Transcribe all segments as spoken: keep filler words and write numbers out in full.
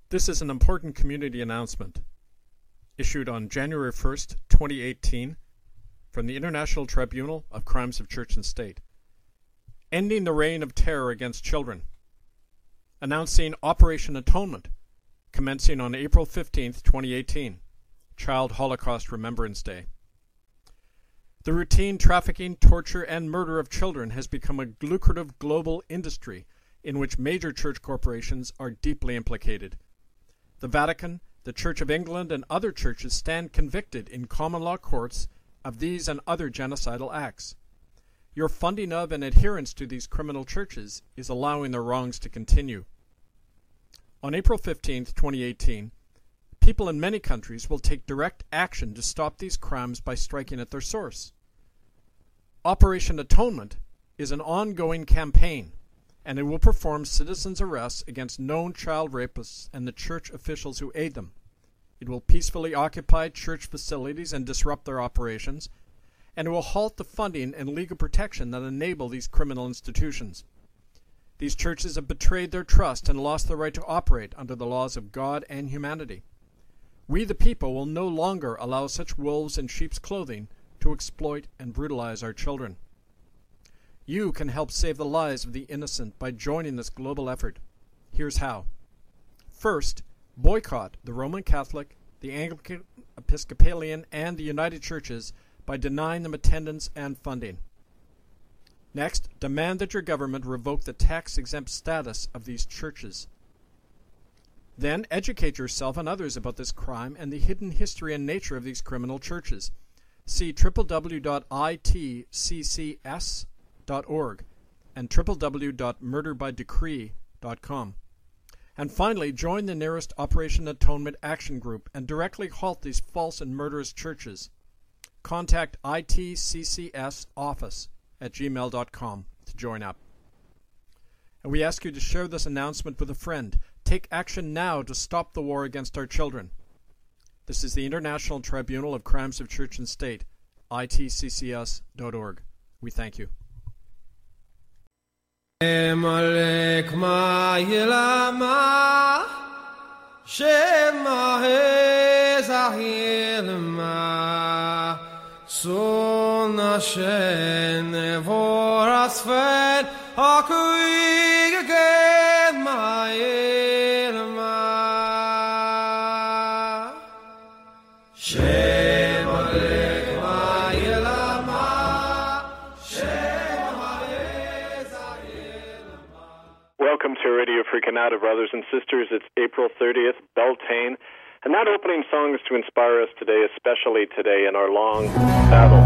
This is an important community announcement issued on January first, twenty eighteen from the International Tribunal of Crimes of Church and State. Ending the reign of terror against children. Announcing Operation Atonement, commencing on April fifteenth, twenty eighteen, Child Holocaust Remembrance Day. The routine trafficking, torture, and murder of children has become a lucrative global industry in which major church corporations are deeply implicated. The Vatican, the Church of England, and other churches stand convicted in common law courts of these and other genocidal acts. Your funding of and adherence to these criminal churches is allowing their wrongs to continue. On April fifteenth, twenty eighteen, people in many countries will take direct action to stop these crimes by striking at their source. Operation Atonement is an ongoing campaign, and it will perform citizens' arrests against known child rapists and the church officials who aid them. It will peacefully occupy church facilities and disrupt their operations, and it will halt the funding and legal protection that enable these criminal institutions. These churches have betrayed their trust and lost the right to operate under the laws of God and humanity. We, the people, will no longer allow such wolves in sheep's clothing to exploit and brutalize our children. You can help save the lives of the innocent by joining this global effort. Here's how. First, boycott the Roman Catholic, the Anglican, Episcopalian, and the United Churches by denying them attendance and funding. Next, demand that your government revoke the tax-exempt status of these churches. Then, educate yourself and others about this crime and the hidden history and nature of these criminal churches. See w w w dot i t c c s dot org and w w w dot murder by decree dot com. And finally, join the nearest Operation Atonement Action Group and directly halt these false and murderous churches. Contact I T C C S office at gmail dot com to join up. And we ask you to share this announcement with a friend. Take action now to stop the war against our children. This is the International Tribunal of Crimes of Church and State, I T C C S dot org. We thank you. Emalek ma yelama Shema hezahilma Sona shen vorasfen Akuig again ma yelma Shemalek ma yelama Welcome to Radio Free Canada, brothers and sisters. It's April thirtieth, Beltane, and that opening song is to inspire us today, especially today in our long battle.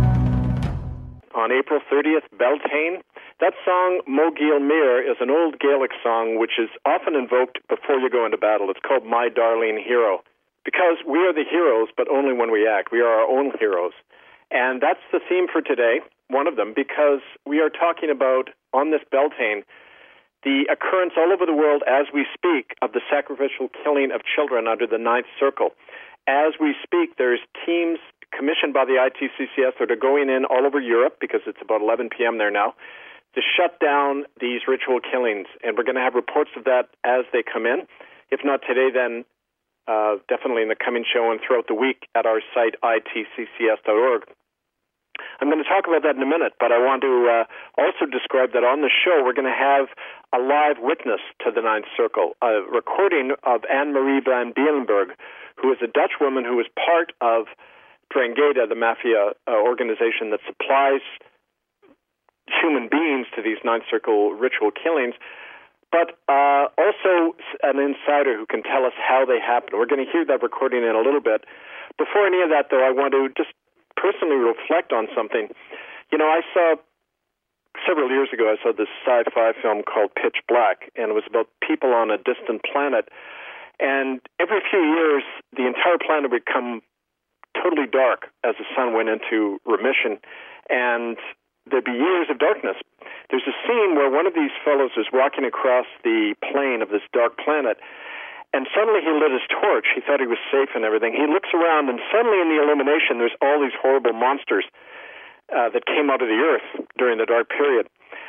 On April thirtieth, Beltane, that song, Mo Gil Mir, is an old Gaelic song which is often invoked before you go into battle. It's called My Darling Hero, because we are the heroes, but only when we act. We are our own heroes. And that's the theme for today, one of them, because we are talking about, on this Beltane, the occurrence all over the world as we speak of the sacrificial killing of children under the Ninth Circle. As we speak, there's teams commissioned by the I T C C S that are going in all over Europe, because it's about eleven p.m. there now, to shut down these ritual killings. And we're going to have reports of that as they come in. If not today, then uh, definitely in the coming show and throughout the week at our site, I T C C S dot org. I'm going to talk about that in a minute, but I want to uh, also describe that on the show we're going to have a live witness to the Ninth Circle, a recording of Anne-Marie van Bielenberg, who is a Dutch woman who was part of Drangheta, the mafia uh, organization that supplies human beings to these Ninth Circle ritual killings, but uh, also an insider who can tell us how they happen. We're going to hear that recording in a little bit. Before any of that, though, I want to just personally reflect on something. You know, I saw, several years ago, I saw this sci-fi film called Pitch Black, and it was about people on a distant planet. And every few years, the entire planet would become totally dark as the sun went into remission, and there'd be years of darkness. There's a scene where one of these fellows is walking across the plane of this dark planet, and suddenly he lit his torch. He thought he was safe and everything. He looks around, and suddenly in the illumination, there's all these horrible monsters uh, that came out of the earth during the dark period.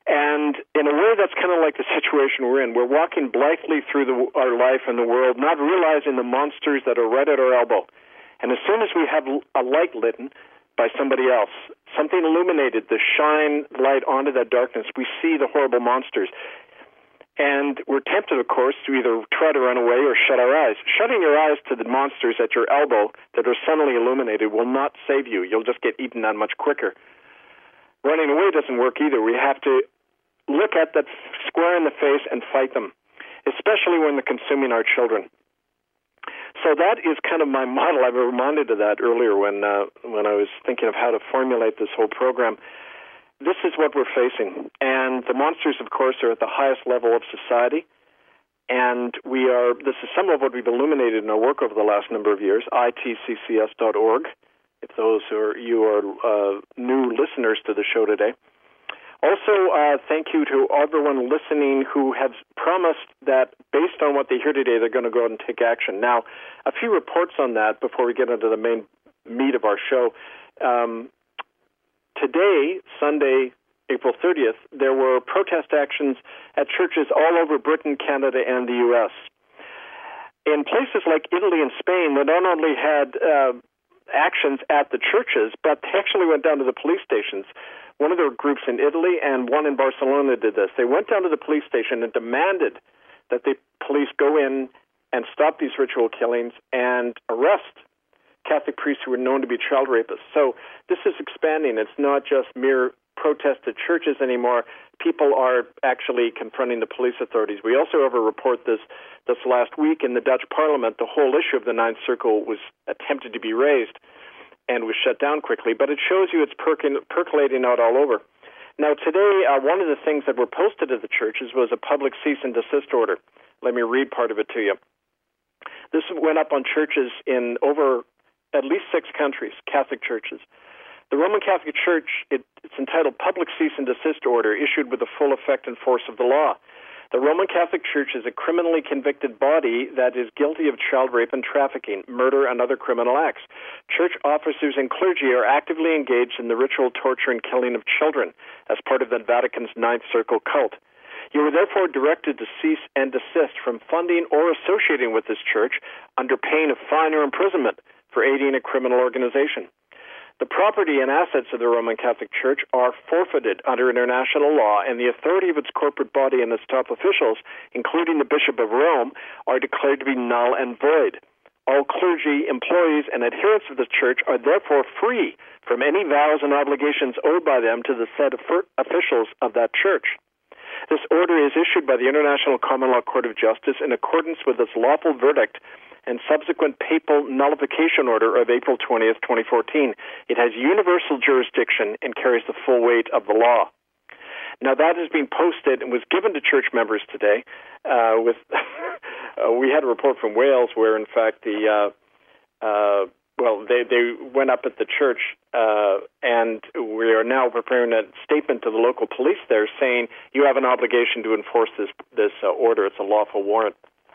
And in a way, that's kind of like the situation we're in. We're walking blithely through the, our life and the world, not realizing the monsters that are right at our elbow. And as soon as we have a light lit by somebody else, something illuminated to shine light onto that darkness, we see the horrible monsters. And we're tempted, of course, to either try to run away or shut our eyes. Shutting your eyes to the monsters at your elbow that are suddenly illuminated will not save you. You'll just get eaten that much quicker. Running away doesn't work either. We have to look at that square in the face and fight them, especially when they're consuming our children. So that is kind of my model. I was reminded of that earlier when uh, when I was thinking of how to formulate this whole program. This is what we're facing. And the monsters, of course, are at the highest level of society. And we are, this is some of what we've illuminated in our work over the last number of years, I T C C S dot org, if those are, you are uh, new listeners to the show today. Also, uh, thank you to everyone listening who has promised that based on what they hear today, they're going to go out and take action. Now, a few reports on that before we get into the main meat of our show. Um, Today, Sunday, April thirtieth, there were protest actions at churches all over Britain, Canada, and the U S In places like Italy and Spain, they not only had uh, actions at the churches, but they actually went down to the police stations. One of the groups in Italy and one in Barcelona did this. They went down to the police station and demanded that the police go in and stop these ritual killings and arrest Catholic priests who were known to be child rapists. So this is expanding. It's not just mere protest at churches anymore. People are actually confronting the police authorities. We also have a report this this last week in the Dutch Parliament. The whole issue of the Ninth Circle was attempted to be raised and was shut down quickly. But it shows you it's perking, percolating out all over. Now today, uh, one of the things that were posted at the churches was a public cease and desist order. Let me read part of it to you. This went up on churches in over at least six countries, Catholic churches. The Roman Catholic Church, it, it's entitled Public Cease and Desist Order, issued with the full effect and force of the law. The Roman Catholic Church is a criminally convicted body that is guilty of child rape and trafficking, murder, and other criminal acts. Church officers and clergy are actively engaged in the ritual torture and killing of children as part of the Vatican's Ninth Circle cult. You are therefore directed to cease and desist from funding or associating with this church under pain of fine or imprisonment for aiding a criminal organization. The property and assets of the Roman Catholic Church are forfeited under international law, and the authority of its corporate body and its top officials, including the Bishop of Rome, are declared to be null and void. All clergy, employees, and adherents of the Church are therefore free from any vows and obligations owed by them to the said officials of that Church. This order is issued by the International Common Law Court of Justice in accordance with its lawful verdict and subsequent papal nullification order of April twentieth, twenty fourteen. It has universal jurisdiction and carries the full weight of the law. Now, that has been posted and was given to church members today. Uh, with uh, we had a report from Wales where, in fact, the uh, uh, well, they, they went up at the church, uh, and we are now preparing a statement to the local police there saying you have an obligation to enforce this this uh, order. It's a lawful warrant.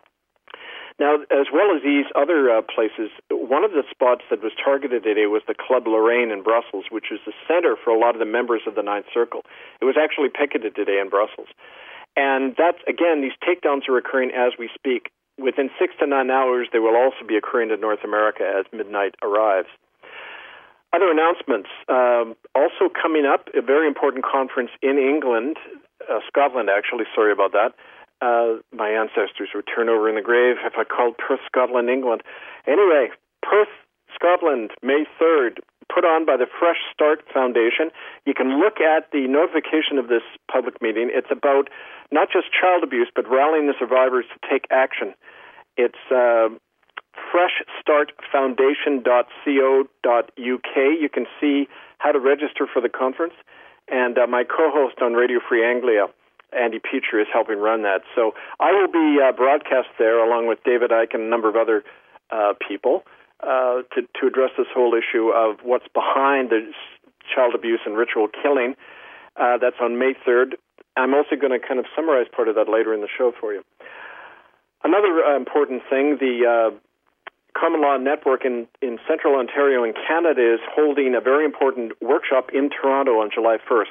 Now, as well as these other uh, places, one of the spots that was targeted today was the Club Lorraine in Brussels, which is the center for a lot of the members of the Ninth Circle. It was actually picketed today in Brussels. And that's, again, these takedowns are occurring as we speak. Within six to nine hours, they will also be occurring in North America as midnight arrives. Other announcements. Um, also coming up, a very important conference in England, uh, Scotland, actually, sorry about that. Uh, my ancestors would turn over in the grave if I called Perth, Scotland, England. Anyway, Perth, Scotland, May third, put on by the Fresh Start Foundation. You can look at the notification of this public meeting. It's about not just child abuse, but rallying the survivors to take action. It's uh, fresh start foundation dot co dot u k. You can see how to register for the conference. And uh, my co-host on Radio Free Anglia, Andy Peter, is helping run that. So I will be uh, broadcast there along with David Icke and a number of other uh, people uh, to, to address this whole issue of what's behind the child abuse and ritual killing. Uh, that's on May third. I'm also going to kind of summarize part of that later in the show for you. Another uh, important thing, the uh, Common Law Network in, in Central Ontario in Canada is holding a very important workshop in Toronto on July first.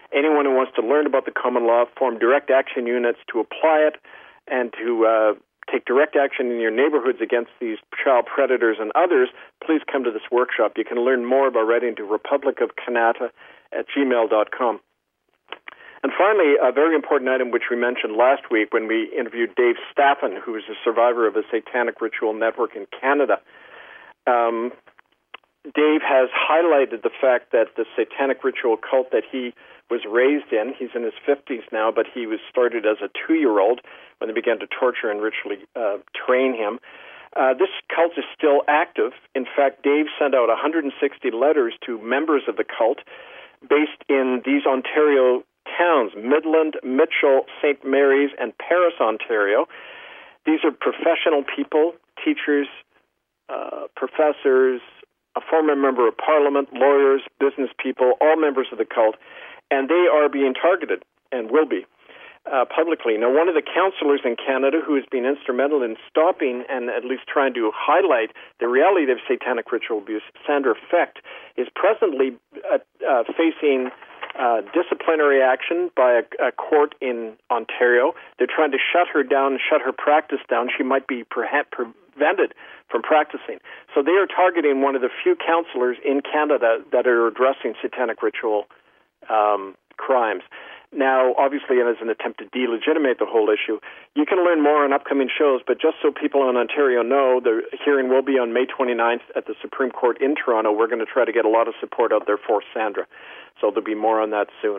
anyone who wants to learn about the common law, form direct action units to apply it, and to uh, take direct action in your neighborhoods against these child predators and others, please come to this workshop. You can learn more by writing to republic of kanata at gmail dot com. And finally, a very important item which we mentioned last week when we interviewed Dave Staffen, who is a survivor of a satanic ritual network in Canada. Um, Dave has highlighted the fact that the satanic ritual cult that he was raised in, he's in his fifties now, but he was started as a two-year-old when they began to torture and ritually uh, train him. Uh, this cult is still active. In fact, Dave sent out one hundred sixty letters to members of the cult based in these Ontario towns, Midland, Mitchell, Saint Mary's, and Paris, Ontario. These are professional people, teachers, uh, professors, a former member of parliament, lawyers, business people, all members of the cult, and they are being targeted and will be uh, publicly. Now, one of the counselors in Canada who has been instrumental in stopping and at least trying to highlight the reality of satanic ritual abuse, Sandra Fecht, is presently uh, uh, facing uh, disciplinary action by a, a court in Ontario. They're trying to shut her down, shut her practice down. She might be perhaps prevented from practicing. So they are targeting one of the few counselors in Canada that are addressing satanic ritual um, crimes. Now, obviously, as an attempt to delegitimate the whole issue, you can learn more on upcoming shows, but just so people in Ontario know, the hearing will be on May twenty-ninth at the Supreme Court in Toronto. We're going to try to get a lot of support out there for Sandra, so there'll be more on that soon.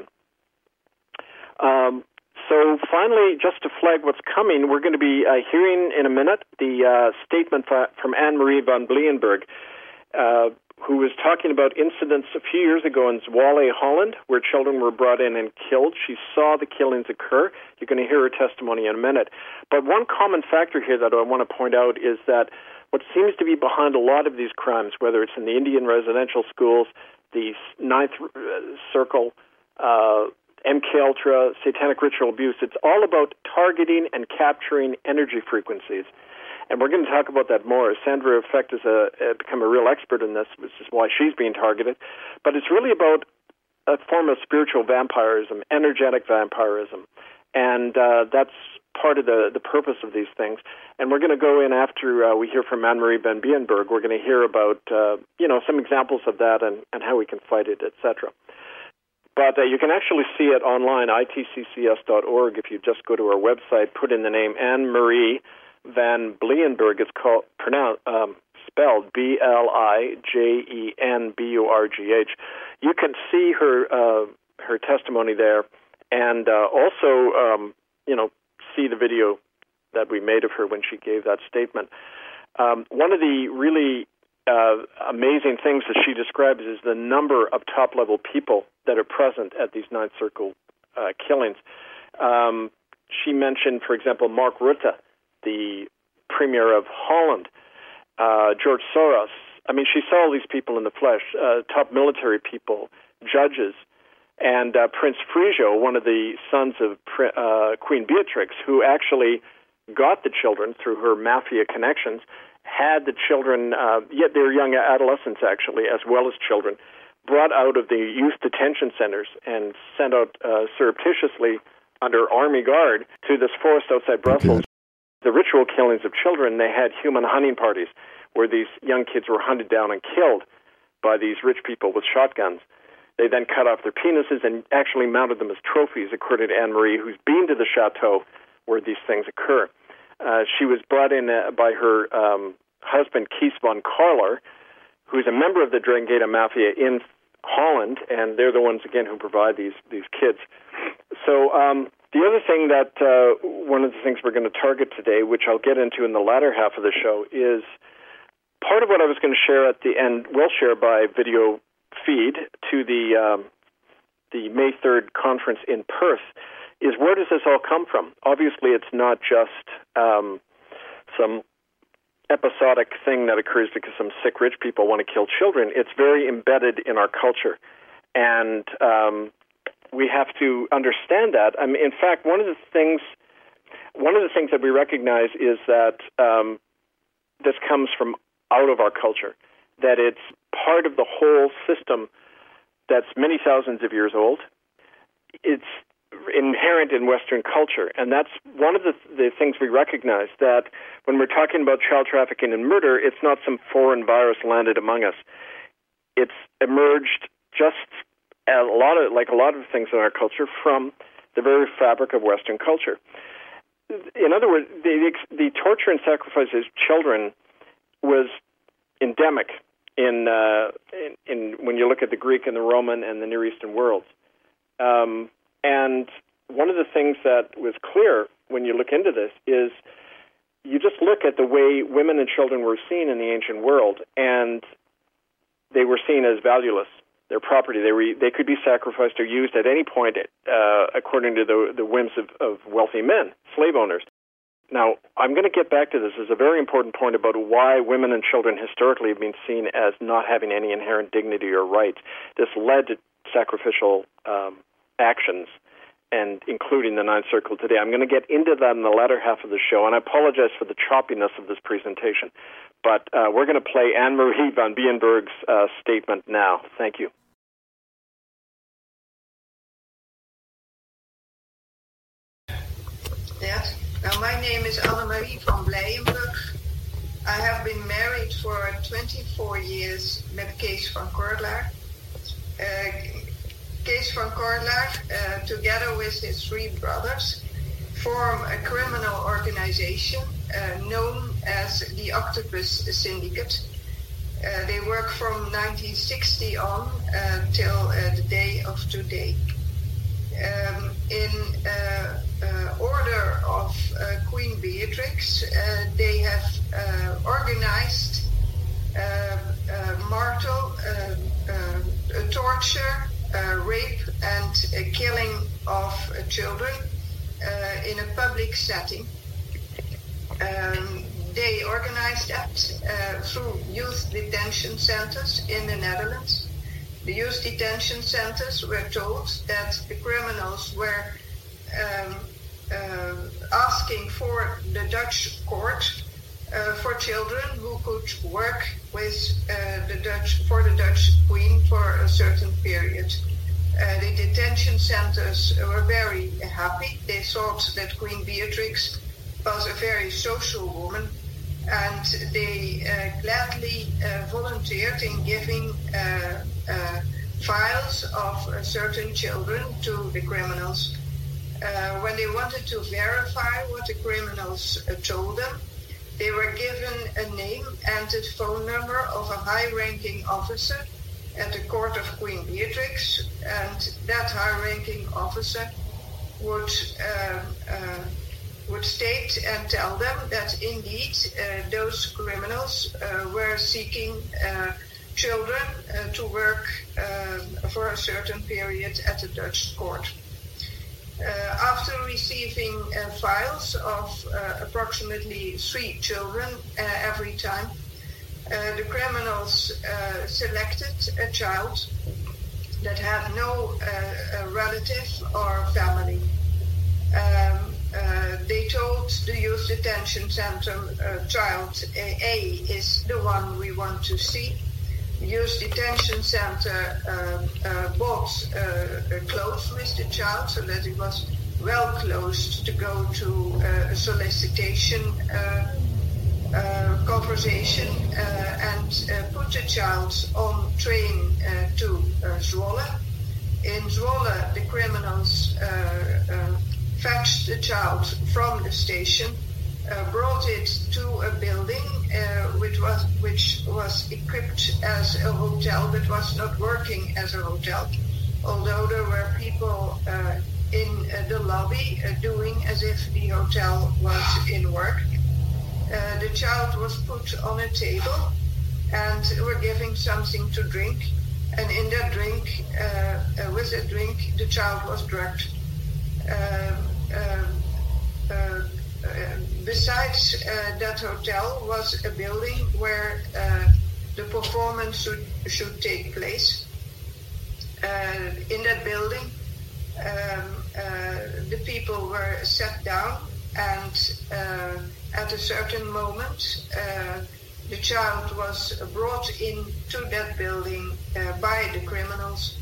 Um, so finally, just to flag what's coming, we're going to be uh, hearing in a minute the uh, statement from Anne-Marie van Blienberg, uh, who was talking about incidents a few years ago in Zwolle, Holland, where children were brought in and killed. She saw the killings occur. You're going to hear her testimony in a minute. But one common factor here that I want to point out is that what seems to be behind a lot of these crimes, whether it's in the Indian residential schools, the Ninth Circle, uh, M K Ultra, satanic ritual abuse, it's all about targeting and capturing energy frequencies. And we're going to talk about that more. Sandra Fecht has a, a become a real expert in this, which is why she's being targeted. But it's really about a form of spiritual vampirism, energetic vampirism. And uh, that's part of the, the purpose of these things. And we're going to go in after uh, we hear from Anne-Marie van Blienberg. We're going to hear about, uh, you know, some examples of that and, and how we can fight it, et cetera. But uh, you can actually see it online, I T C C S dot org. If you just go to our website, put in the name Anne-Marie Van Blienberg, it's called pronounced um, spelled B L I J E N B U R G H. You can see her uh, her testimony there, and uh, also um, you know see the video that we made of her when she gave that statement. Um, one of the really uh, amazing things that she describes is the number of top level people that are present at these Ninth Circle uh, killings. Um, she mentioned, for example, Mark Rutte, the Premier of Holland, uh, George Soros. I mean, she saw all these people in the flesh, uh, top military people, judges, and uh, Prince Friso, one of the sons of uh, Queen Beatrix, who actually got the children through her mafia connections, had the children, uh, yet they were young adolescents actually, as well as children, brought out of the youth detention centers and sent out uh, surreptitiously under army guard to this forest outside Brussels. The ritual killings of children, they had human hunting parties where these young kids were hunted down and killed by these rich people with shotguns. They then cut off their penises and actually mounted them as trophies, according to Anne-Marie, who's been to the chateau where these things occur. Uh, she was brought in uh, by her um, husband, Kees van Karler, who's a member of the Drangheta Mafia in Holland, and they're the ones, again, who provide these, these kids. So um, the other thing that, uh, one of the things we're going to target today, which I'll get into in the latter half of the show, is part of what I was going to share at the end, will share by video feed to the um, the May third conference in Perth, is where does this all come from? Obviously, it's not just um, some episodic thing that occurs because some sick rich people want to kill children. It's very embedded in our culture. And um, we have to understand that. I mean, in fact, one of the things one of the things that we recognize is that um, this comes from out of our culture, that it's part of the whole system that's many thousands of years old, it's inherent in Western culture, and that's one of the, the things we recognize, that when we're talking about child trafficking and murder, it's not some foreign virus landed among us. It's emerged just a lot of, like a lot of things in our culture, from the very fabric of Western culture. In other words, the, the torture and sacrifice of children was endemic in, uh, in, in when you look at the Greek and the Roman and the Near Eastern worlds. Um, and one of the things that was clear when you look into this is you just look at the way women and children were seen in the ancient world, and they were seen as valueless. Their property, they were, they could be sacrificed or used at any point uh, according to the, the whims of, of wealthy men, slave owners. Now, I'm going to get back to this. This is a very important point about why women and children historically have been seen as not having any inherent dignity or rights. This led to sacrificial um, actions, and including the Ninth Circle today. I'm going to get into that in the latter half of the show, and I apologize for the choppiness of this presentation. But uh, we're going to play Anne-Marie van Bienberg's uh, statement now. Thank you. Yes. Now, my name is Anne-Marie van Bijenberg. I have been married for twenty-four years met Kees van Kordelaar. Uh, Kees van Kordelaar, uh, together with his three brothers, form a criminal organization uh, known as the Octopus Syndicate. Uh, they work from nineteen sixty on uh, till uh, the day of today. Um, in uh, uh, order of uh, Queen Beatrix, uh, they have uh, organized uh, uh, martel, uh, uh, torture, uh, rape, and uh, killing of uh, children uh, in a public setting. Um, they organized that uh, through youth detention centers in the Netherlands. The youth detention centers were told that the criminals were um, uh, asking for the Dutch court uh, for children who could work with uh, the Dutch for the Dutch Queen for a certain period. Uh, the detention centers were very happy. They thought that Queen Beatrix was a very social woman, and they uh, gladly uh, volunteered in giving uh, uh, files of uh, certain children to the criminals. Uh, when they wanted to verify what the criminals uh, told them, they were given a name and the phone number of a high-ranking officer at the court of Queen Beatrix, and that high-ranking officer would uh, uh, would state and tell them that indeed uh, those criminals uh, were seeking uh, children uh, to work uh, for a certain period at the Dutch court. Uh, after receiving uh, files of uh, approximately three children uh, every time, uh, the criminals uh, selected a child that had no uh, relative or family. Um, Uh, they told the youth detention center, uh, child A is the one we want to see. The youth detention center uh, uh, bought uh, clothes with the child so that it was well clothed to go to uh, a solicitation uh, uh, conversation uh, and uh, put the child on train uh, to uh, Zwolle. In Zwolle, the criminals uh, uh, fetched the child from the station, uh, brought it to a building uh, which was which was equipped as a hotel but was not working as a hotel, although there were people uh, in uh, the lobby uh, doing as if the hotel was in work. Uh, the child was put on a table and were giving something to drink, and in that drink, uh, uh, with that drink, the child was drugged. Uh, uh, uh, uh, besides uh, that hotel was a building where uh, the performance should, should take place. Uh, in that building, um, uh, the people were sat down, and uh, at a certain moment, uh, the child was brought into that building uh, by the criminals.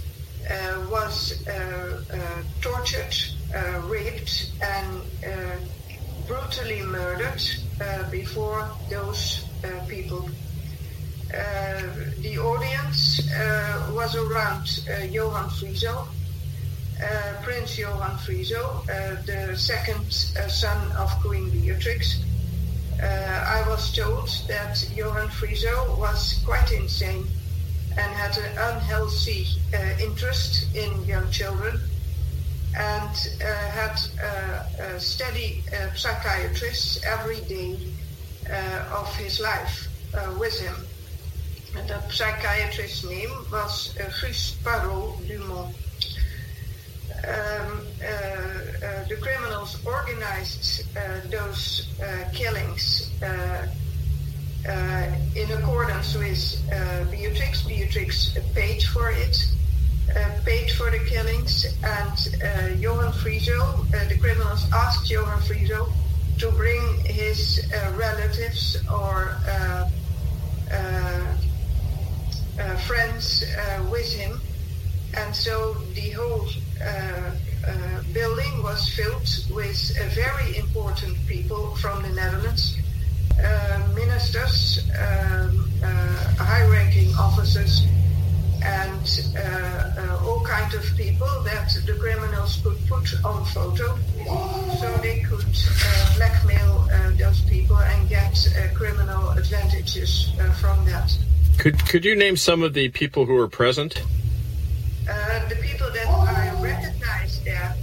uh, was uh, uh, tortured, uh, raped, and uh, brutally murdered uh, before those uh, people. Uh, the audience uh, was around uh, Johan Friso, uh, Prince Johan Friso, uh, the second uh, son of Queen Beatrix. Uh, I was told that Johan Friso was quite insane and had an unhealthy uh, interest in young children, and uh, had uh, a steady uh, psychiatrist every day uh, of his life uh, with him. And the psychiatrist's name was uh, Gus Parot-Dumont. Um, uh, uh, the criminals organized uh, those uh, killings uh, uh, in accordance with uh, Beatrix. Beatrix paid for it, uh, paid for the killings, and uh, Johan Friso, uh, the criminals asked Johan Friso to bring his uh, relatives or uh, uh, uh, friends uh, with him. And so the whole uh, uh, building was filled with uh, very important people from the Netherlands, uh, ministers, um, uh, high-ranking officers, and uh, uh, all kinds of people that the criminals could put on photo, so they could uh, blackmail uh, those people and get uh, criminal advantages uh, from that. Could could you name some of the people who were present? Uh, the people that I recognized there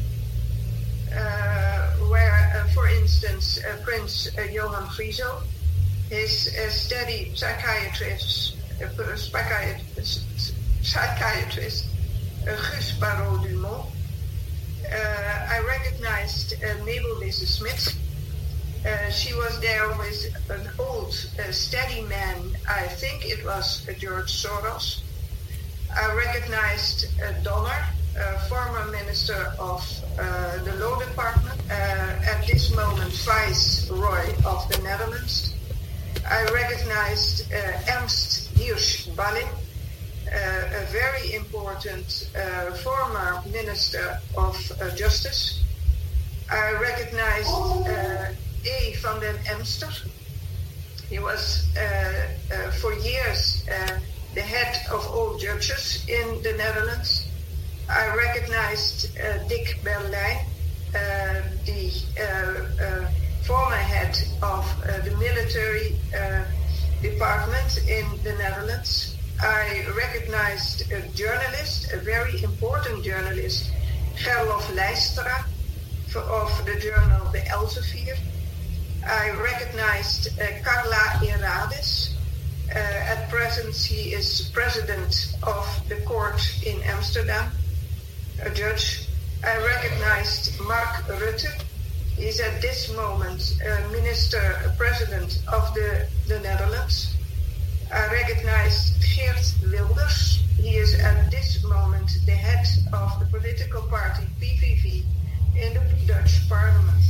uh, were, uh, for instance, uh, Prince uh, Johan Friso, his uh, steady psychiatrist, uh, psychiatrist, psychiatrist uh, Gus Parot-Dumont. Uh, I recognized uh, Mabel Lise Smith. Uh, she was there with an old, uh, steady man. I think it was uh, George Soros. I recognized uh, Donner, uh, former Minister of uh, the Law Department, uh, at this moment Viceroy of the Netherlands. I recognized uh, Ernst Hirsch-Balling, uh, a very important uh, former Minister of uh, Justice. I recognized uh, E. van den Emster. He was uh, uh, for years uh, the head of all judges in the Netherlands. I recognized uh, Dick Berlijn, uh, the uh, uh, former head of uh, the military uh, department in the Netherlands. I recognized a journalist, a very important journalist, Gerlof Leistra, of the journal The Elsevier. I recognized uh, Carla Herades. Uh, at present, he is president of the court in Amsterdam, a judge. I recognized Mark Rutte. He's at this moment uh, minister, uh, president of the, the Netherlands. I recognized Geert Wilders. He is at this moment the head of the political party P V V in the Dutch parliament.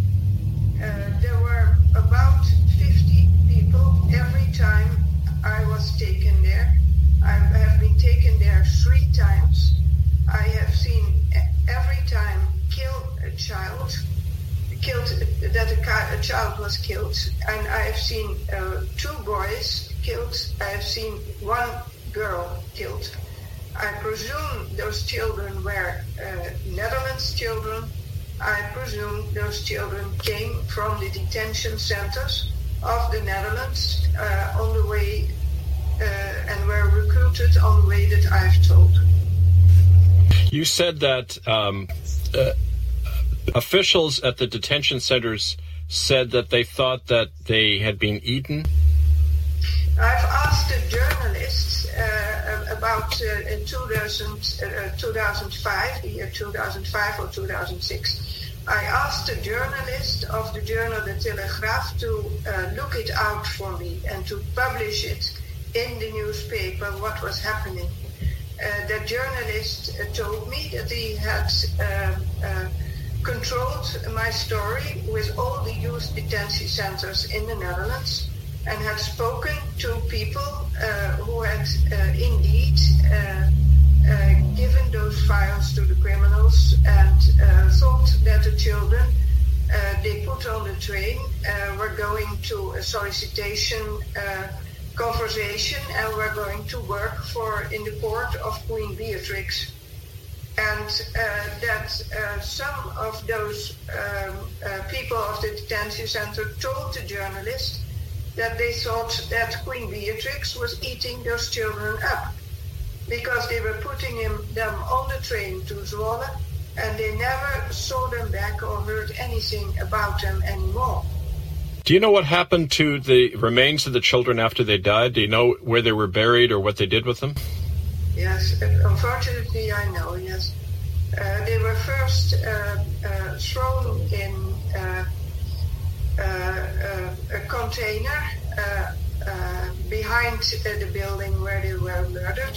Uh, there were about fifty people every time I was taken there. I have been taken there three times. I have seen every time kill a child, killed that a, a child was killed, and I have seen uh, two boys killed. I have seen one girl killed. I presume those children were uh, Netherlands children. I presume those children came from the detention centers of the Netherlands uh, on the way uh, and were recruited on the way that I've told. You said that um, uh, officials at the detention centers said that they thought that they had been eaten. I've asked the journalists uh, about uh, in two thousand, uh, two thousand five, the year two thousand five or two thousand six. I asked the journalist of the journal De Telegraaf to uh, look it out for me and to publish it in the newspaper, what was happening. Uh, the journalist uh, told me that he had uh, uh, controlled my story with all the youth detention centers in the Netherlands and had spoken to people uh, who had uh, indeed uh, uh, given those files to the criminals and uh, thought that the children uh, they put on the train uh, were going to a solicitation uh, conversation and were going to work for in the court of Queen Beatrix. And uh, that uh, some of those um, uh, people of the detention center told the journalist that they thought that Queen Beatrix was eating those children up because they were putting him, them on the train to Zwolle and they never saw them back or heard anything about them anymore. Do you know what happened to the remains of the children after they died? Do you know where they were buried or what they did with them? Yes, unfortunately I know, yes. Uh, they were first uh, uh, thrown in uh, uh, uh, a container uh, uh, behind uh, the building where they were murdered,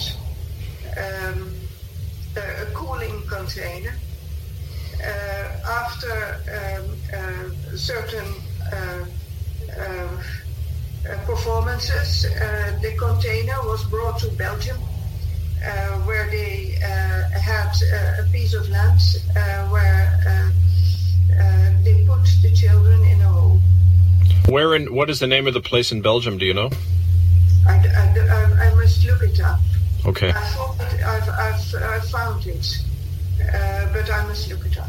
um, a, a cooling container. Uh, after um, uh, certain uh, uh, performances, uh, the container was brought to Belgium. Uh, where they uh, had uh, a piece of land uh, where uh, uh, they put the children in a hole. Where in, what is the name of the place in Belgium, do you know? I, I, I must look it up. Okay. I thought that I've, I've, I've found it, uh, but I must look it up.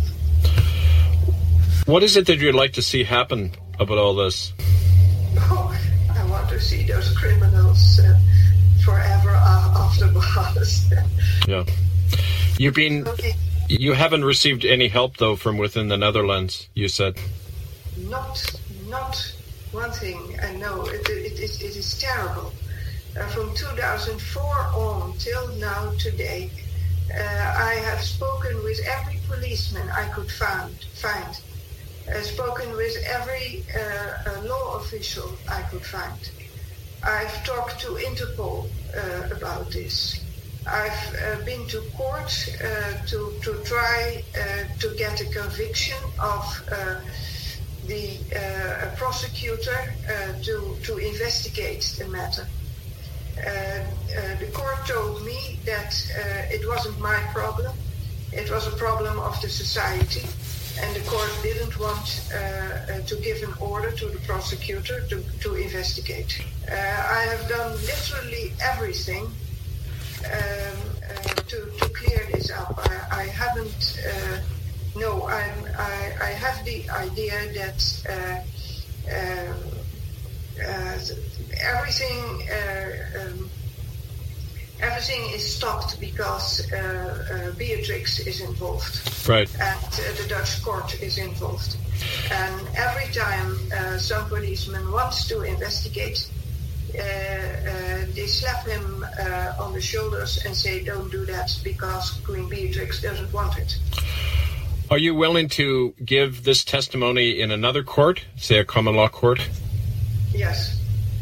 What is it that you'd like to see happen about all this? Oh, I want to see those criminals uh, forever after bars. Yeah. You've been, okay. You haven't received any help, though, from within the Netherlands, you said. Not, not one thing. I know it, it, it, it is terrible. Uh, from two thousand four on till now today, uh, I have spoken with every policeman I could find, find. Uh, spoken with every uh, uh, law official I could find. I've talked to Interpol uh, about this. I've uh, been to court uh, to to try uh, to get a conviction of uh, the uh, prosecutor uh, to to investigate the matter. Uh, uh, the court told me that uh, it wasn't my problem. It was a problem of the society. And the court didn't want uh, uh, to give an order to the prosecutor to, to investigate. Uh, I have done literally everything um, uh, to, to clear this up. I, I haven't, uh, no, I'm, I, I have the idea that uh, uh, uh, everything uh, um, Everything is stopped because uh, uh, Beatrix is involved. Right. And uh, the Dutch court is involved. And every time uh, some policeman wants to investigate, uh, uh, they slap him uh, on the shoulders and say, don't do that because Queen Beatrix doesn't want it. Are you willing to give this testimony in another court, say a common law court? Yes.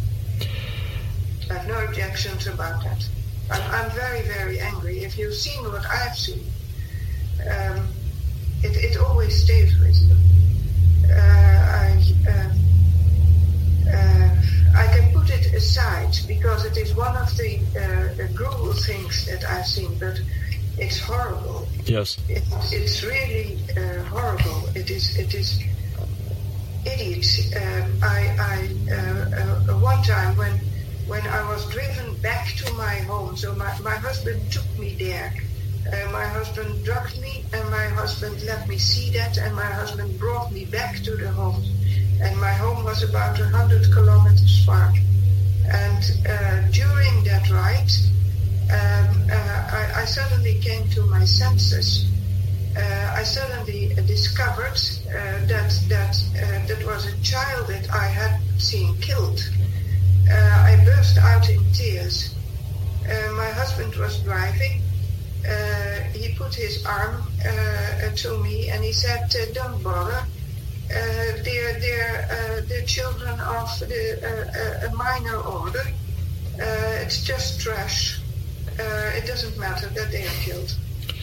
I have no objections about that. I'm, I'm very, very angry. If you've seen what I've seen, um, it, it always stays with you. Uh, I, uh, uh, I can put it aside because it is one of the uh, gruel things that I've seen, but it's horrible. Yes. It, it's really uh, horrible. It is. It is idiots. Um, I, I uh, uh, one time when. When I was driven back to my home, so my, my husband took me there. Uh, my husband drugged me, and my husband let me see that, and my husband brought me back to the home. And my home was about one hundred kilometers far. And uh, during that ride, um, uh, I, I suddenly came to my senses. Uh, I suddenly discovered uh, that that uh, that was a child that I had seen killed. Uh, I burst out in tears. Uh, my husband was driving. Uh, he put his arm uh, to me and he said, uh, don't bother. Uh, they're, they're, uh, they're children of the, uh, a minor order. Uh, it's just trash. Uh, it doesn't matter that they are killed.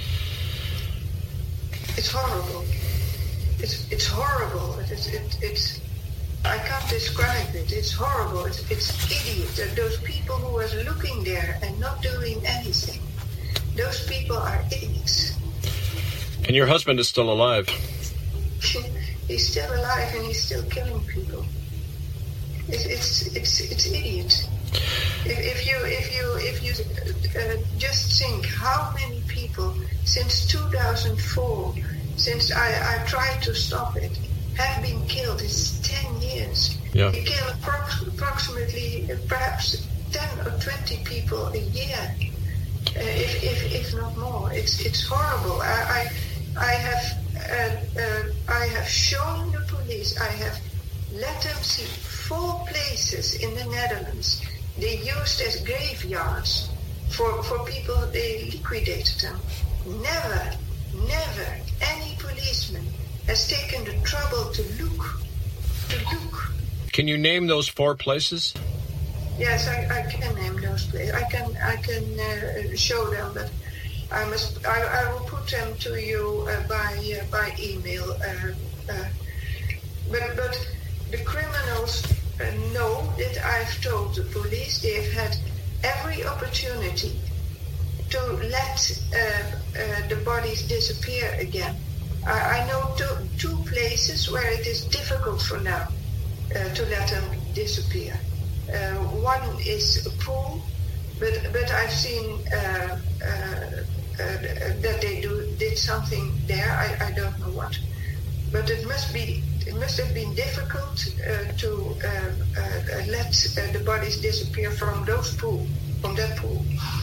It's horrible. It's, it's horrible. It is, it, it's... I can't describe it. It's horrible. It's, it's idiot. Those people who was looking there and not doing anything, Those people are idiots. And your husband is still alive. He's still alive and he's still killing people. It's it's it's, it's idiot. If, if you if you if you uh, just think how many people since two thousand four, since I, I tried to stop it, have been killed. It's ten years. Yeah. You kill approx- approximately uh, perhaps ten or twenty people a year, uh, if, if if not more. It's it's horrible. I I, I have uh, uh, I have shown the police. I have let them see four places in the Netherlands they used as graveyards for for people. They liquidated them. Never, never any policeman has taken the trouble to look, to look. Can you name those four places? Yes, I, I can name those places. I can I can uh, show them, but I must I, I will put them to you uh, by uh, by email. Uh, uh, but but the criminals uh, know that I've told the police. They've had every opportunity to let uh, uh, the bodies disappear again. I, I know two, two places where it is difficult for now uh, to let them disappear. Uh, one is a pool, but but I've seen uh, uh, uh, that they do did something there. I, I don't know what, but it must be it must have been difficult uh, to uh, uh, let uh, the bodies disappear from those pool from that pool.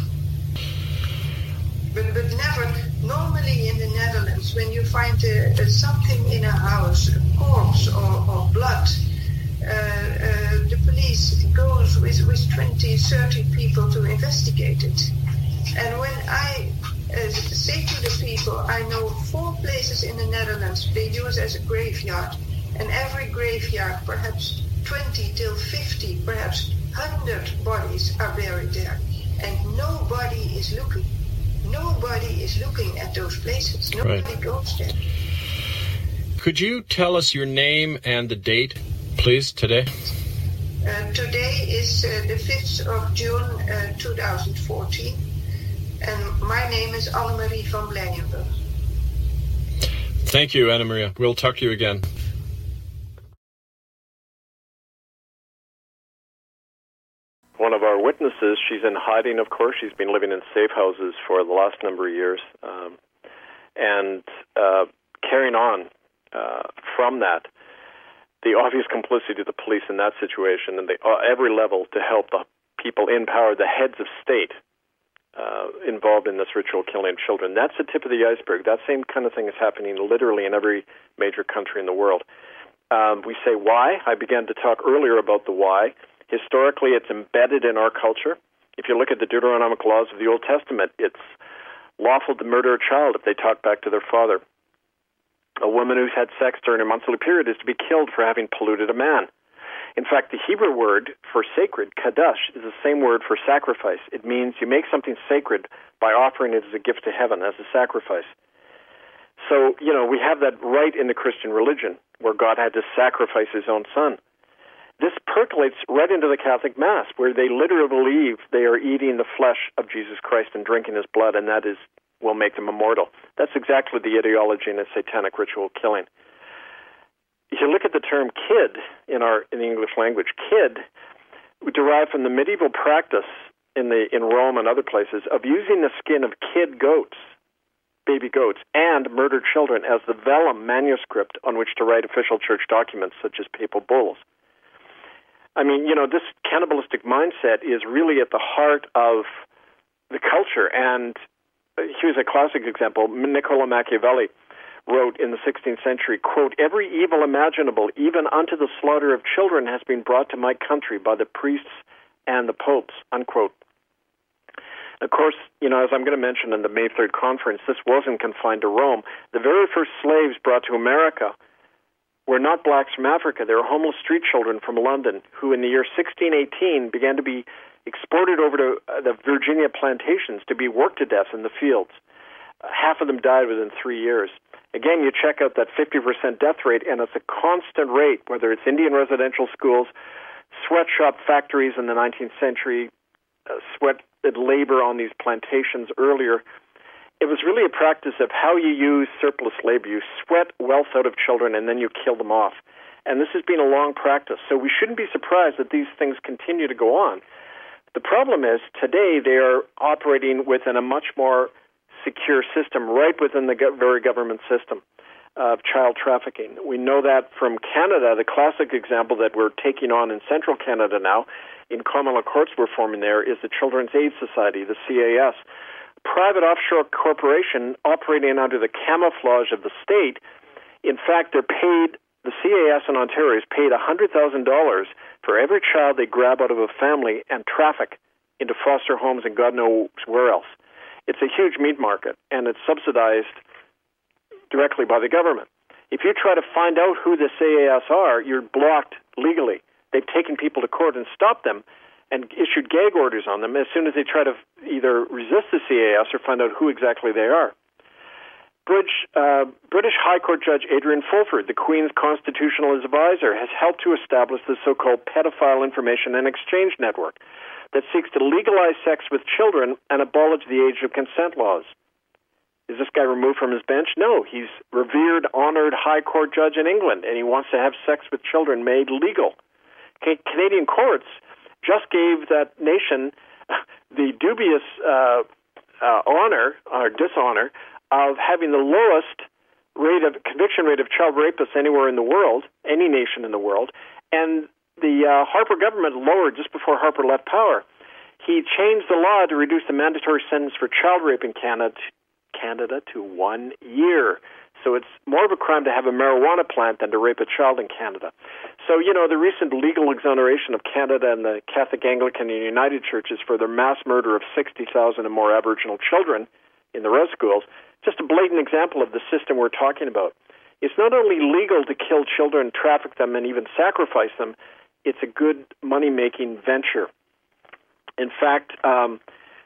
But, but never, normally in the Netherlands, when you find uh, uh, something in a house, a corpse or, or blood, uh, uh, the police goes with, with twenty, thirty people to investigate it. And when I uh, say to the people, I know four places in the Netherlands they use as a graveyard, and every graveyard, perhaps twenty till fifty, perhaps one hundred bodies are buried there, and nobody is looking. Nobody is looking at those places. Nobody right. goes there. Could you tell us your name and the date, please, today? Uh, today is uh, the fifth of June, uh, two thousand fourteen, and my name is Annemarie van Blijenburg. Thank you, Anna Maria. We'll talk to you again. One of our witnesses, she's in hiding, of course. She's been living in safe houses for the last number of years. Um, and uh, carrying on uh, from that, the obvious complicity of the police in that situation, and the, uh, every level to help the people in power, the heads of state uh, involved in this ritual killing of children. That's the tip of the iceberg. That same kind of thing is happening literally in every major country in the world. Um, we say why. I began to talk earlier about the why. Historically, it's embedded in our culture. If you look at the Deuteronomic laws of the Old Testament, it's lawful to murder a child if they talk back to their father. A woman who's had sex during a monthly period is to be killed for having polluted a man. In fact, the Hebrew word for sacred, kadosh, is the same word for sacrifice. It means you make something sacred by offering it as a gift to heaven, as a sacrifice. So, you know, we have that right in the Christian religion, where God had to sacrifice his own son. This percolates right into the Catholic Mass, where they literally believe they are eating the flesh of Jesus Christ and drinking his blood, and that is will make them immortal. That's exactly the ideology in a satanic ritual killing. If you look at the term kid in our in the English language, kid derived from the medieval practice in the in Rome and other places of using the skin of kid goats, baby goats, and murdered children as the vellum manuscript on which to write official church documents such as papal bulls. I mean, you know, this cannibalistic mindset is really at the heart of the culture. And here's a classic example. Niccolo Machiavelli wrote in the sixteenth century, quote, "Every evil imaginable, even unto the slaughter of children, has been brought to my country by the priests and the popes," unquote. Of course, you know, as I'm going to mention in the May third conference, this wasn't confined to Rome. The very first slaves brought to America were not blacks from Africa. They were homeless street children from London who in the year sixteen eighteen began to be exported over to uh, the Virginia plantations to be worked to death in the fields. Uh, half of them died within three years. Again, you check out that fifty percent death rate, and it's a constant rate, whether it's Indian residential schools, sweatshop factories in the nineteenth century, uh, sweat labor on these plantations earlier. it was really a practice of how you use surplus labor. You sweat wealth out of children, and then you kill them off. And this has been a long practice, so we shouldn't be surprised that these things continue to go on. The problem is, today they are operating within a much more secure system, right within the go- very government system of child trafficking. We know that from Canada. The classic example that we're taking on in central Canada now, in common law courts we're forming there, is the Children's Aid Society, the C A S. Private offshore corporation operating under the camouflage of the state. In fact, they're paid, the C A S in Ontario is paid one hundred thousand dollars for every child they grab out of a family and traffic into foster homes and God knows where else. It's a huge meat market, and it's subsidized directly by the government. If you try to find out who the C A S are, you're blocked legally. They've taken people to court and stopped them and issued gag orders on them as soon as they try to either resist the C A S or find out who exactly they are. Bridge, uh, British High Court Judge Adrian Fulford, the Queen's constitutional advisor, has helped to establish the so-called Pedophile Information and Exchange Network that seeks to legalize sex with children and abolish the age of consent laws. Is this guy removed from his bench? No, he's revered, honored High Court judge in England, and he wants to have sex with children made legal. Okay, Canadian courts just gave that nation the dubious uh, uh, honor or dishonor of having the lowest rate of conviction rate of child rapists anywhere in the world, any nation in the world, and the uh, Harper government lowered just before Harper left power. He changed the law to reduce the mandatory sentence for child rape in Canada. Canada to one year. So it's more of a crime to have a marijuana plant than to rape a child in Canada. So, you know, the recent legal exoneration of Canada and the Catholic, Anglican, and United Churches for their mass murder of sixty thousand and more Aboriginal children in the res schools, just a blatant example of the system we're talking about. It's not only legal to kill children, traffic them, and even sacrifice them, it's a good money-making venture. In fact, um,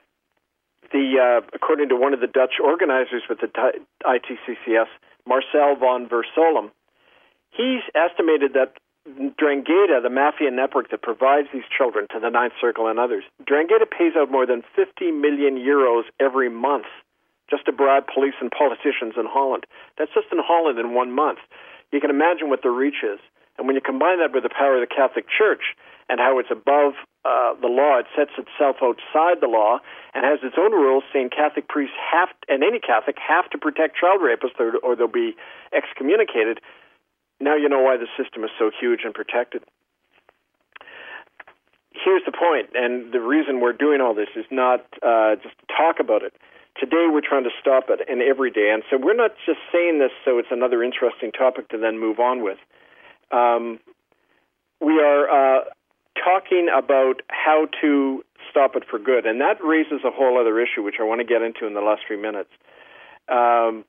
The, uh, according to one of the Dutch organizers with the I T C C S, Marcel van Versolem, he's estimated that Drangheta, the mafia network that provides these children to the Ninth Circle and others, Drangheta pays out more than fifty million euros every month just to bribe police and politicians in Holland. That's just in Holland in one month. You can imagine what the reach is. And when you combine that with the power of the Catholic Church and how it's above uh, the law, it sets itself outside the law and has its own rules saying Catholic priests have, and any Catholic, have to protect child rapists or, or they'll be excommunicated. Now you know why the system is so huge and protected. Here's the point, and the reason we're doing all this is not uh, just to talk about it. Today we're trying to stop it, and every day. And so we're not just saying this so it's another interesting topic to then move on with. Um, we are uh, talking about how to stop it for good, and that raises a whole other issue, which I want to get into in the last few minutes. Um,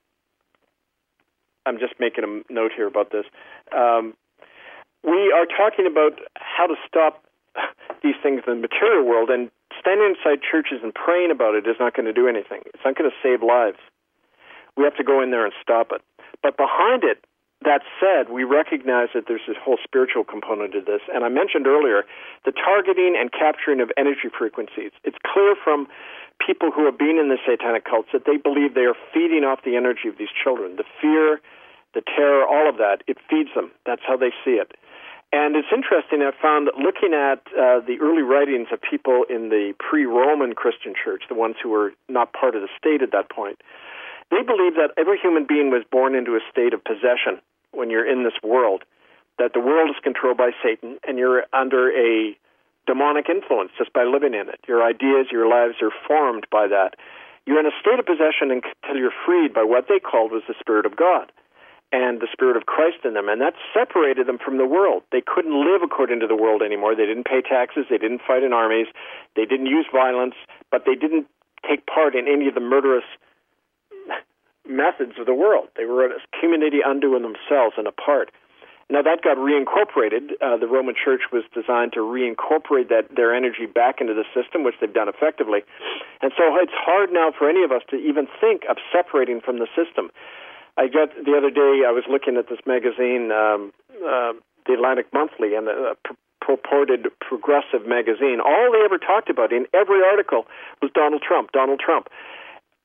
I'm just making a note here about this. Um, we are talking about how to stop these things in the material world, and standing inside churches and praying about it is not going to do anything. It's not going to save lives. We have to go in there and stop it. But behind it, that said, we recognize that there's this whole spiritual component to this. And I mentioned earlier the targeting and capturing of energy frequencies. It's clear from people who have been in the satanic cults that they believe they are feeding off the energy of these children. The fear, the terror, all of that, it feeds them. That's how they see it. And it's interesting, I found that looking at uh, the early writings of people in the pre-Roman Christian church, the ones who were not part of the state at that point, they believed that every human being was born into a state of possession when you're in this world, that the world is controlled by Satan and you're under a demonic influence just by living in it. Your ideas, your lives are formed by that. You're in a state of possession until you're freed by what they called was the Spirit of God and the Spirit of Christ in them, and that separated them from the world. They couldn't live according to the world anymore. They didn't pay taxes. They didn't fight in armies. They didn't use violence, but they didn't take part in any of the murderous methods of the world. They were a community unto themselves and apart. Now that got reincorporated. Uh, the Roman Church was designed to reincorporate that their energy back into the system, which they've done effectively. And so it's hard now for any of us to even think of separating from the system. I got the other day, I was looking at this magazine, um, uh, the Atlantic Monthly, and a pur- purported progressive magazine. All they ever talked about in every article was Donald Trump, Donald Trump.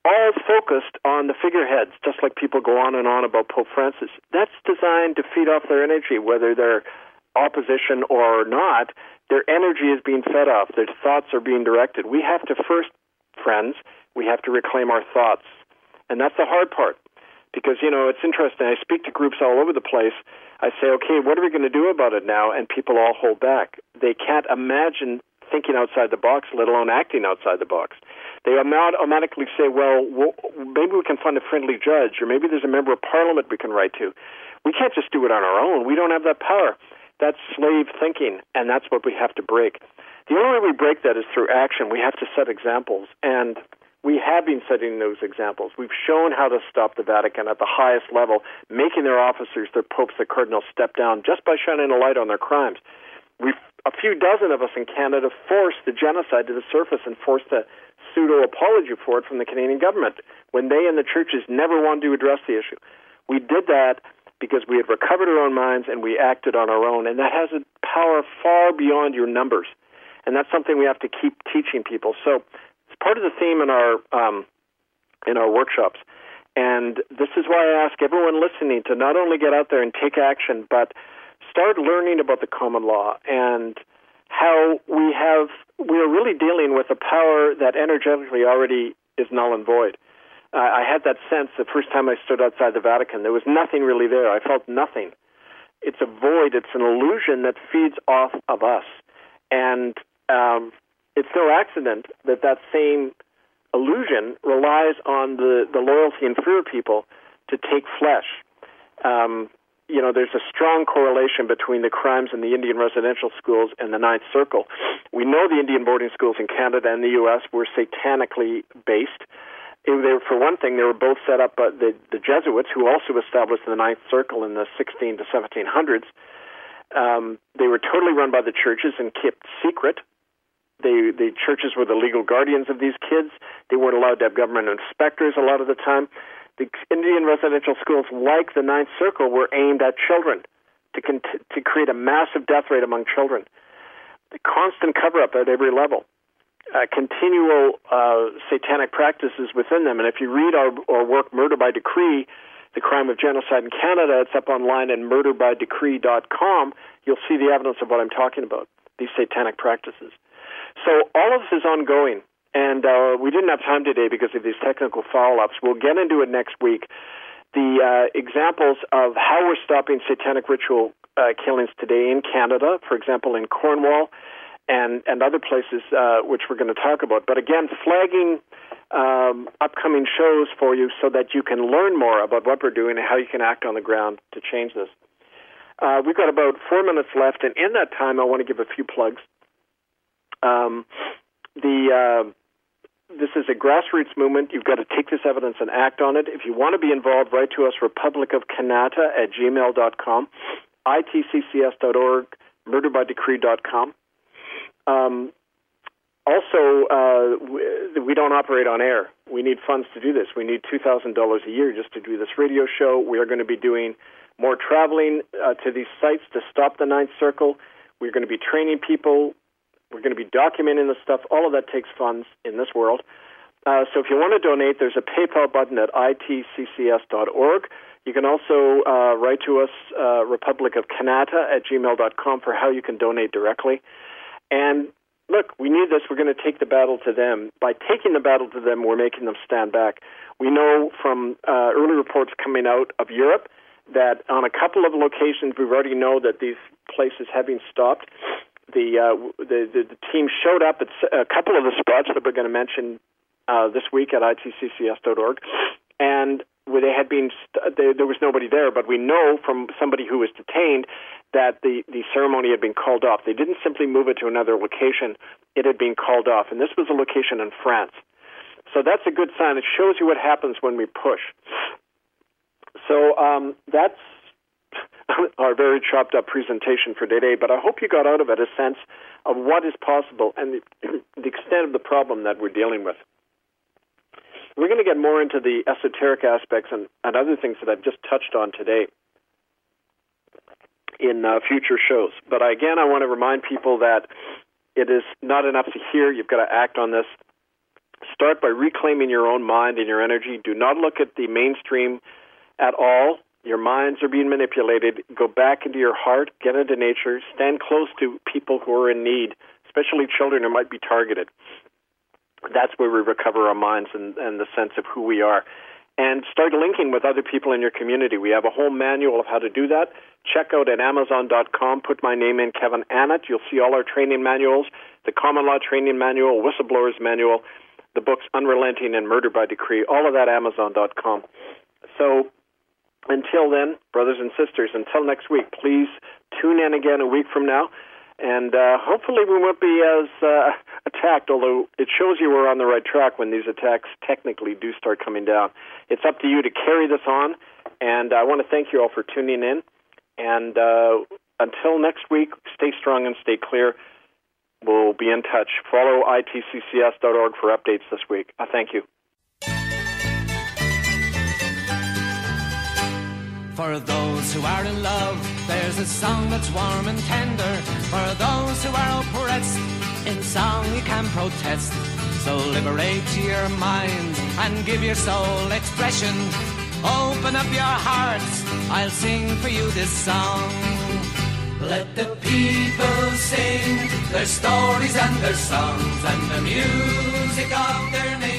all focused on the figureheads, just like people go on and on about Pope Francis. That's designed to feed off their energy, whether they're opposition or not. Their energy is being fed off. Their thoughts are being directed. We have to first, friends, we have to reclaim our thoughts. And that's the hard part. Because, you know, it's interesting. I speak to groups all over the place. I say, okay, what are we going to do about it now? And people all hold back. They can't imagine thinking outside the box, let alone acting outside the box. They automatically say, well, maybe we can find a friendly judge, or maybe there's a member of parliament we can write to. We can't just do it on our own. We don't have that power. That's slave thinking, and that's what we have to break. The only way we break that is through action. We have to set examples, and we have been setting those examples. We've shown how to stop the Vatican at the highest level, making their officers, their popes, their cardinals step down just by shining a light on their crimes. We've, a few dozen of us in Canada forced the genocide to the surface and forced a pseudo-apology for it from the Canadian government when they and the churches never wanted to address the issue. We did that because we had recovered our own minds and we acted on our own, and that has a power far beyond your numbers. And that's something we have to keep teaching people. So it's part of the theme in our um, in our workshops. And this is why I ask everyone listening to not only get out there and take action, but start learning about the common law and how we have we are really dealing with a power that energetically already is null and void. Uh, I had that sense the first time I stood outside the Vatican. There was nothing really there. I felt nothing. It's a void. It's an illusion that feeds off of us. And um, it's no accident that that same illusion relies on the, the loyalty and fear of people to take flesh. Um, you know, there's a strong correlation between the crimes in the Indian residential schools and the Ninth Circle. We know the Indian boarding schools in Canada and the U S were satanically based. They were, for one thing, they were both set up by the, the Jesuits, who also established the Ninth Circle in the sixteen to seventeen hundreds. Um, they were totally run by the churches and kept secret. They, the churches were the legal guardians of these kids. They weren't allowed to have government inspectors a lot of the time. The Indian residential schools, like the Ninth Circle, were aimed at children to cont- to create a massive death rate among children. The constant cover-up at every level. Uh, continual uh, satanic practices within them. And if you read our, our work, Murder by Decree, The Crime of Genocide in Canada, it's up online at murder by decree dot com. You'll see the evidence of what I'm talking about, these satanic practices. So all of this is ongoing. And uh, we didn't have time today because of these technical follow-ups. We'll get into it next week. The uh, examples of how we're stopping satanic ritual uh, killings today in Canada, for example, in Cornwall, and, and other places uh, which we're going to talk about. But again, flagging um, upcoming shows for you so that you can learn more about what we're doing and how you can act on the ground to change this. Uh, we've got about four minutes left, and in that time, I want to give a few plugs. Um, the uh, this is a grassroots movement. You've got to take this evidence and act on it. If you want to be involved, write to us, republic of canada at gmail dot com, I T C C S dot org, murder by decree dot com. Um, also, uh, we, we don't operate on air. We need funds to do this. We need two thousand dollars a year just to do this radio show. We are going to be doing more traveling uh, to these sites to stop the Ninth Circle. We're going to be training people. We're going to be documenting the stuff. All of that takes funds in this world. Uh, so if you want to donate, there's a PayPal button at I T C C S dot org. You can also uh, write to us, uh, republic of canada at gmail dot com, for how you can donate directly. And look, we need this. We're going to take the battle to them. By taking the battle to them, we're making them stand back. We know from uh, early reports coming out of Europe that on a couple of locations, we already know that these places have been stopped. The, uh, the, the the team showed up at a couple of the spots that we're going to mention uh, this week at I T C C S dot org, and where they had been, st- there, there was nobody there, but we know from somebody who was detained that the, the ceremony had been called off. They didn't simply move it to another location. It had been called off, and this was a location in France. So that's a good sign. It shows you what happens when we push. So um, that's our very chopped-up presentation for today, but I hope you got out of it a sense of what is possible and the, the extent of the problem that we're dealing with. We're going to get more into the esoteric aspects and, and other things that I've just touched on today in uh, future shows. But again, I want to remind people that it is not enough to hear. You've got to act on this. Start by reclaiming your own mind and your energy. Do not look at the mainstream at all. Your minds are being manipulated. Go back into your heart, get into nature, stand close to people who are in need, especially children who might be targeted. That's where we recover our minds and, and the sense of who we are. And start linking with other people in your community. We have a whole manual of how to do that. Check out at amazon dot com. Put my name in, Kevin Annett. You'll see all our training manuals, the Common Law Training Manual, Whistleblowers Manual, the books Unrelenting and Murder by Decree, all of that amazon dot com. So until then, brothers and sisters, until next week, please tune in again a week from now. And uh, hopefully we won't be as uh, attacked, although it shows you we're on the right track when these attacks technically do start coming down. It's up to you to carry this on, and I want to thank you all for tuning in. And uh, until next week, stay strong and stay clear. We'll be in touch. Follow I T C C S dot org for updates this week. I thank you. For those who are in love, there's a song that's warm and tender. For those who are oppressed, in song you can protest. So liberate your mind and give your soul expression. Open up your hearts, I'll sing for you this song. Let the people sing their stories and their songs and the music of their nation.